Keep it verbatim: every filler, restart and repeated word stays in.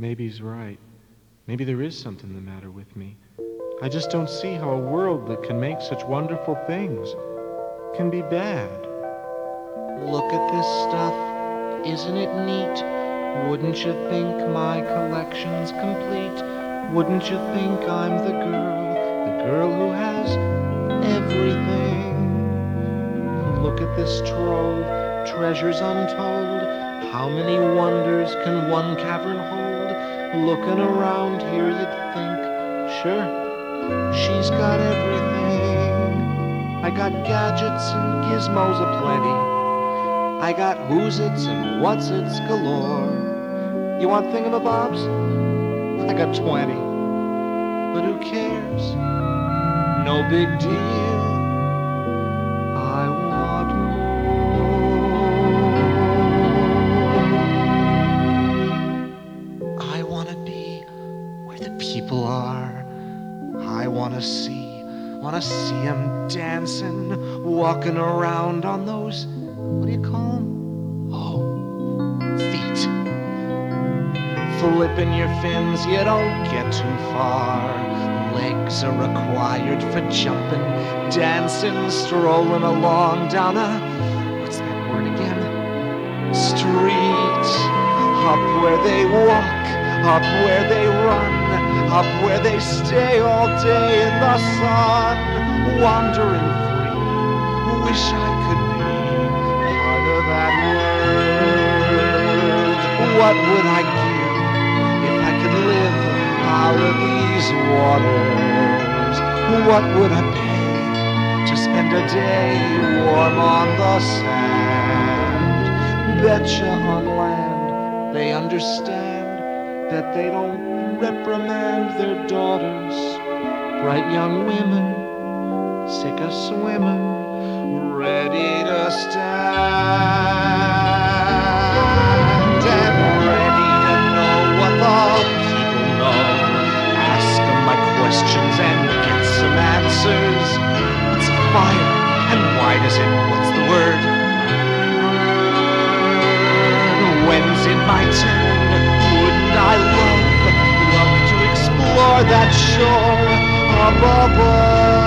Maybe he's right. Maybe there is something the matter with me. I just don't see how a world that can make such wonderful things can be bad. Look at this stuff. Isn't it neat? Wouldn't you think my collection's complete? Wouldn't you think I'm the girl, the girl who has everything? Look at this trove, treasures untold. How many wonders can one cavern hold? Looking around here you'd think, sure, she's got everything. I got gadgets and gizmos aplenty. I got who's-its and what's-its galore. You want thingamabobs? I got twenty. But who cares? No big deal. I want more. I want to be where the people are. I want to see, want to see them dancing, walking around on those, what do you call them? Oh, feet. Flipping your fins, you don't get too far. Legs are required for jumping, dancing, strolling along down a, what's that word again? Street. Up where they walk, up where they run, up where they stay all day in the sun. Wandering free, wish I could be part of that world. What would I give if I could live out of these waters? What would I pay to spend a day warm on the sand? Betcha on land they understand that they don't reprimand their daughters. Bright young women, sick of swimming, ready to stand and ready to know what the people know. Ask them my questions and get some answers. What's fire and why does it, what's the word? When's it my turn? Wouldn't I love, love to explore that shore up above?